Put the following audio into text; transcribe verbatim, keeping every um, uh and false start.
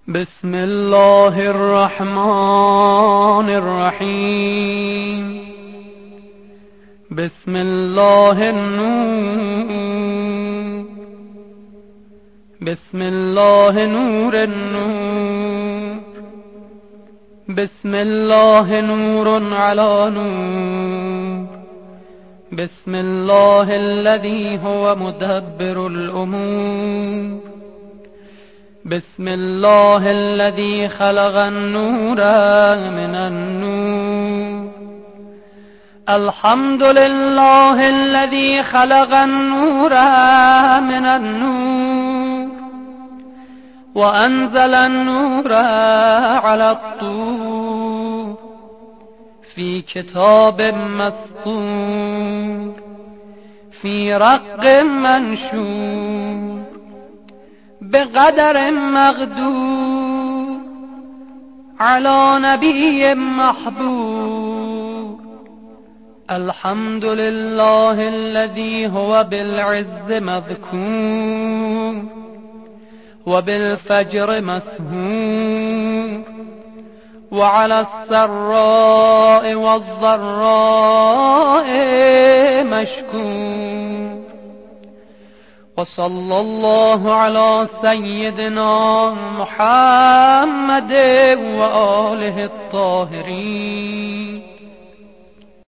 بسم الله الرحمن الرحيم. بسم الله النور. بسم الله نور النور. بسم الله نور على نور. بسم الله الذي هو مدبر الأمور. بسم الله الذي خلق النور من النور. الحمد لله الذي خلق النور من النور وأنزل النور على الطور في كتاب مسطور في رق منشور بقدر مقدور على نبي محبوب. الحمد لله الذي هو بالعز مذكور وبالفجر مسهور وعلى السراء والضراء مشكور. وصلى الله على سيدنا محمد وآله الطاهرين